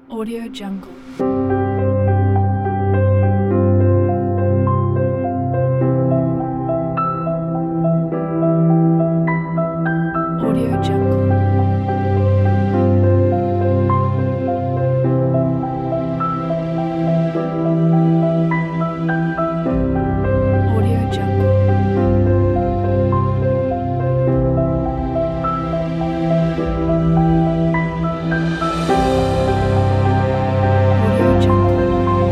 Audio Jungle. Audio Jungle. Audio Jungle. Audio Jungle.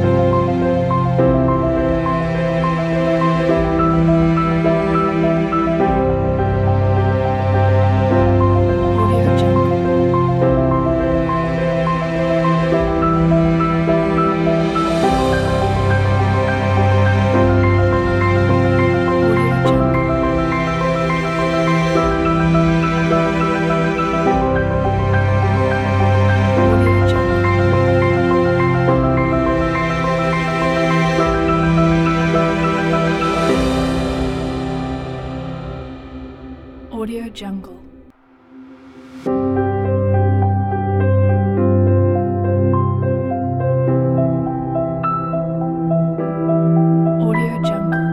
Audio Jungle. Audio Jungle. Audio Jungle. Audio Jungle. Audio Jungle.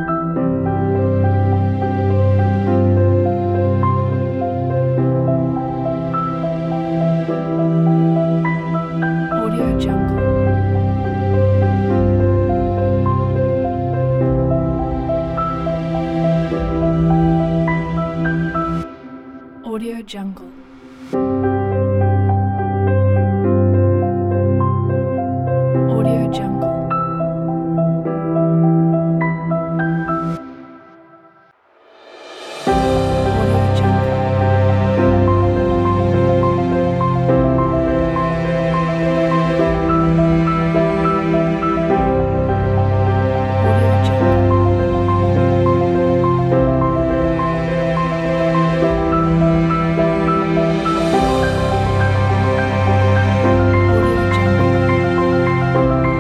Audio Jungle. Audio Jungle. Audio Jungle. Audio Jungle. Audio Jungle. Audio Jungle.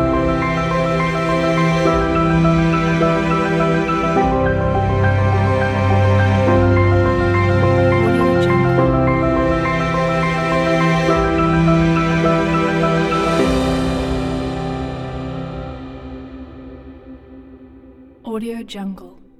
Audio Jungle. Audio Jungle.